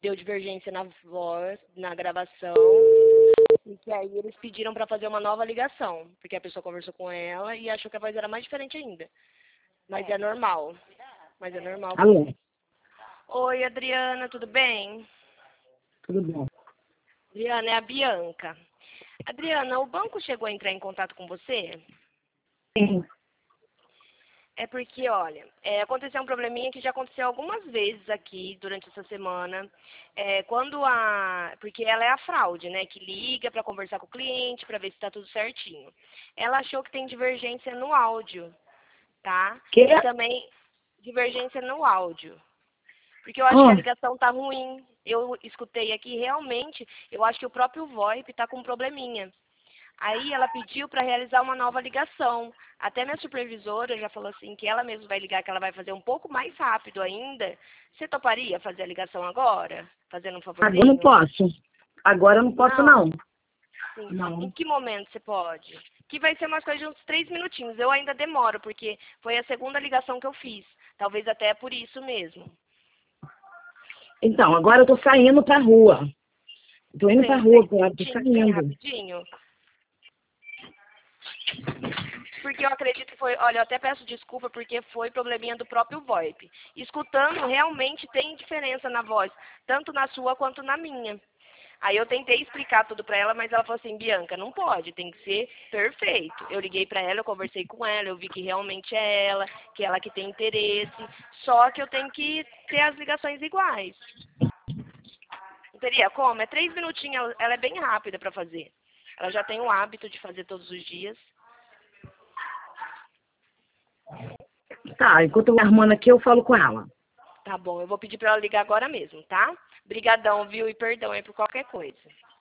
deu divergência na voz, na gravação, e que aí eles pediram para fazer uma nova ligação, porque a pessoa conversou com ela e achou que a voz era mais diferente ainda. Mas é normal. Mas é normal. Alô, Oi, Adriana, tudo bem? tudo bom? Adriana, é a Bianca. Adriana, o banco chegou a entrar em contato com você? Sim. É porque, olha, aconteceu um probleminha que já aconteceu algumas vezes aqui durante essa semana. Porque ela é a fraude, né? Que liga para conversar com o cliente, para ver se está tudo certinho. Ela achou que tem divergência no áudio, tá? Que? E também divergência no áudio. Porque eu acho que a ligação tá ruim. Eu escutei aqui, realmente, eu acho que o próprio VoIP tá com um probleminha. Aí ela pediu para realizar uma nova ligação. Até minha supervisora já falou assim que ela mesma vai ligar, que ela vai fazer um pouco mais rápido ainda. Você toparia fazer a ligação agora? Fazendo um Agora eu não favorzinho? posso. Agora eu não posso, Não. não. Sim. Não. Em que momento você pode? Que vai ser umas coisas de uns 3 minutinhos. Eu ainda demoro, porque foi a segunda ligação que eu fiz. Talvez até é por isso mesmo. Então, agora eu tô saindo pra rua. Tô indo pra Tem uns rua, 3 tô minutinhos, bem saindo. rapidinho. Porque eu acredito que foi, olha, eu até peço desculpa porque foi probleminha do próprio VoIP. Escutando, realmente tem diferença na voz, tanto na sua quanto na minha. Aí eu tentei explicar tudo pra ela, mas ela falou assim, Bianca, não pode, tem que ser perfeito. Eu liguei pra ela, eu conversei com ela, eu vi que realmente é ela, que ela que tem interesse, só que eu tenho que ter as ligações iguais. Não teria como? É 3 minutinhos, ela é bem rápida pra fazer. Ela já tem o hábito de fazer todos os dias. Tá, enquanto eu vou arrumando aqui, eu falo com ela. Tá bom, eu vou pedir pra ela ligar agora mesmo, tá? Brigadão, viu? E perdão aí por qualquer coisa.